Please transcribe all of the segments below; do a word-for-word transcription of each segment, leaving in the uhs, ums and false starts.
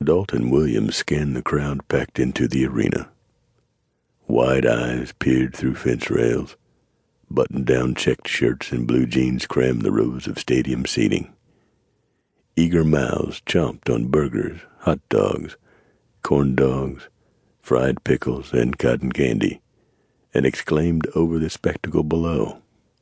Dalton Williams scanned the crowd packed into the arena. Wide eyes peered through fence rails. Button-down checked shirts and blue jeans crammed the rows of stadium seating. Eager mouths chomped on burgers, hot dogs, corn dogs, fried pickles, and cotton candy, and exclaimed over the spectacle below.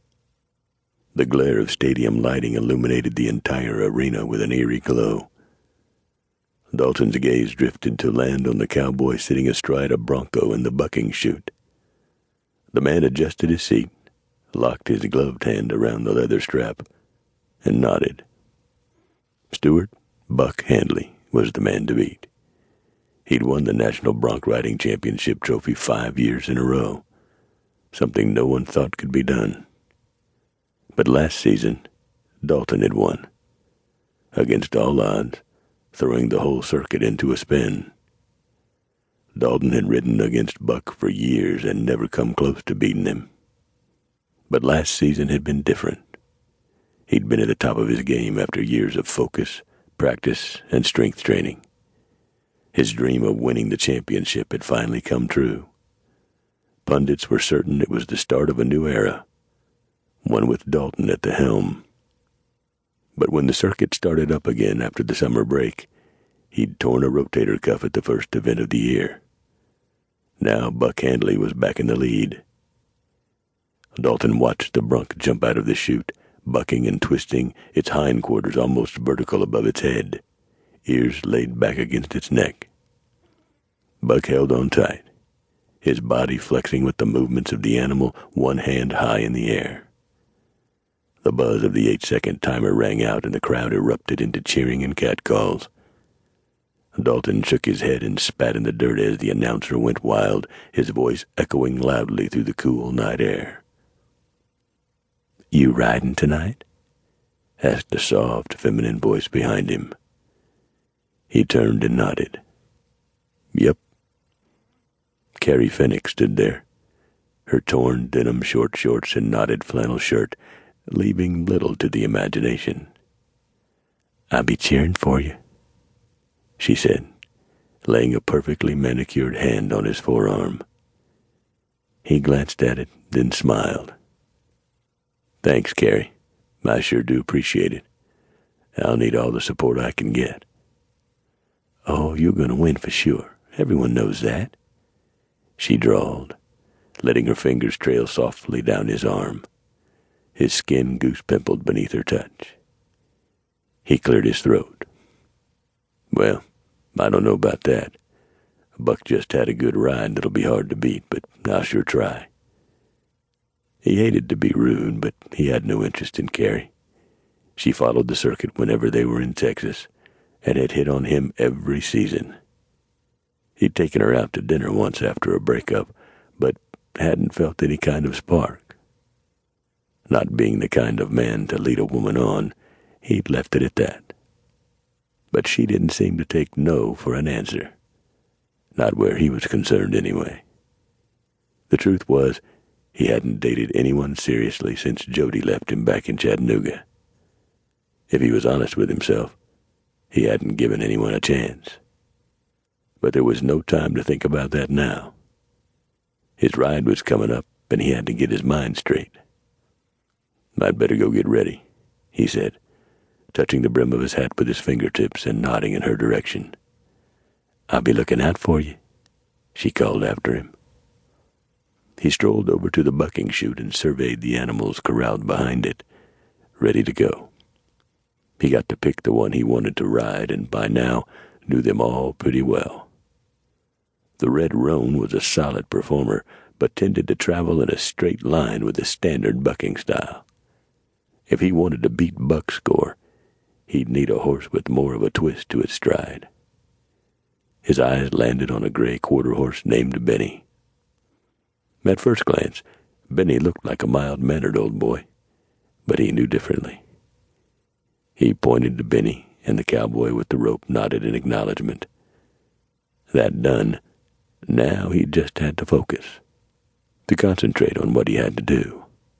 The glare of stadium lighting illuminated the entire arena with an eerie glow. Dalton's gaze drifted to land on the cowboy sitting astride a bronco in the bucking chute. The man adjusted his seat, locked his gloved hand around the leather strap, and nodded. Stuart Buck Handley was the man to beat. He'd won the National Bronc Riding Championship trophy five years in a row, something no one thought could be done. But last season, Dalton had won, against all odds, throwing the whole circuit into a spin. Dalton had ridden against Buck for years and never come close to beating him. But last season had been different. He'd been at the top of his game after years of focus, practice, and strength training. His dream of winning the championship had finally come true. Pundits were certain it was the start of a new era, one with Dalton at the helm. But when the circuit started up again after the summer break, he'd torn a rotator cuff at the first event of the year. Now Buck Handley was back in the lead. Dalton watched the bronc jump out of the chute, bucking and twisting, its hindquarters almost vertical above its head, ears laid back against its neck. Buck held on tight, his body flexing with the movements of the animal, one hand high in the air. The buzz of the eight-second timer rang out and the crowd erupted into cheering and catcalls. Dalton shook his head and spat in the dirt as the announcer went wild, his voice echoing loudly through the cool night air. "You riding tonight?" asked a soft, feminine voice behind him. He turned and nodded. "Yep." Carrie Fenwick stood there, her torn denim short shorts and knotted flannel shirt leaving little to the imagination. "I'll be cheering for you," she said, laying a perfectly manicured hand on his forearm. He glanced at it, then smiled. "Thanks, Carrie. I sure do appreciate it. I'll need all the support I can get." "Oh, you're going to win for sure. Everyone knows that," she drawled, letting her fingers trail softly down his arm, his skin goose-pimpled beneath her touch. He cleared his throat. "Well, I don't know about that. Buck just had a good ride that'll be hard to beat, but I'll sure try." He hated to be rude, but he had no interest in Carrie. She followed the circuit whenever they were in Texas, and had hit on him every season. He'd taken her out to dinner once after a breakup, but hadn't felt any kind of spark. Not being the kind of man to lead a woman on, he'd left it at that. But she didn't seem to take no for an answer. Not where he was concerned, anyway. The truth was, he hadn't dated anyone seriously since Jody left him back in Chattanooga. If he was honest with himself, he hadn't given anyone a chance. But there was no time to think about that now. His ride was coming up, and he had to get his mind straight. "I'd better go get ready," he said, touching the brim of his hat with his fingertips and nodding in her direction. "I'll be looking out for you," she called after him. He strolled over to the bucking chute and surveyed the animals corralled behind it, ready to go. He got to pick the one he wanted to ride, and by now knew them all pretty well. The Red Roan was a solid performer, but tended to travel in a straight line with the standard bucking style. If he wanted to beat Buck's score, he'd need a horse with more of a twist to its stride. His eyes landed on a gray quarter horse named Benny. At first glance, Benny looked like a mild-mannered old boy, but he knew differently. He pointed to Benny, and the cowboy with the rope nodded in acknowledgement. That done, now he just had to focus, to concentrate on what he had to do.